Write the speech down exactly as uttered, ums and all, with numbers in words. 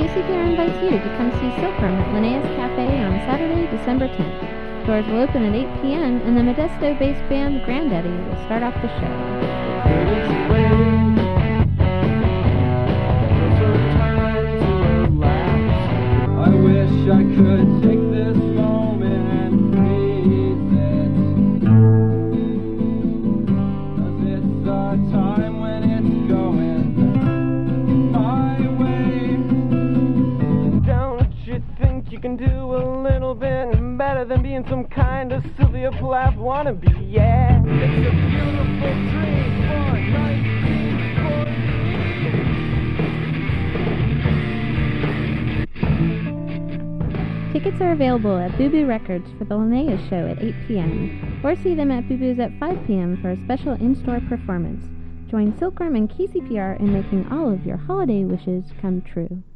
K C P R invites you to come see Silkworm at Linnaeus Cafe on Saturday, December tenth. Doors will open at eight p.m. and the Modesto-based band Granddaddy will start off the show. I wish I could take this moment and freeze it, 'cause it's a time when it's going my way. Don't you think you can do a little bit better than being some kind of Sylvia Plath wannabe? Yeah, it's a beautiful dream for nineteen forty. Tickets are available at Boo Boo Records for the Linnaeus show at eight p.m. or see them at Boo Boo's at five p.m. for a special in-store performance. Join Silkworm and K C P R in making all of your holiday wishes come true.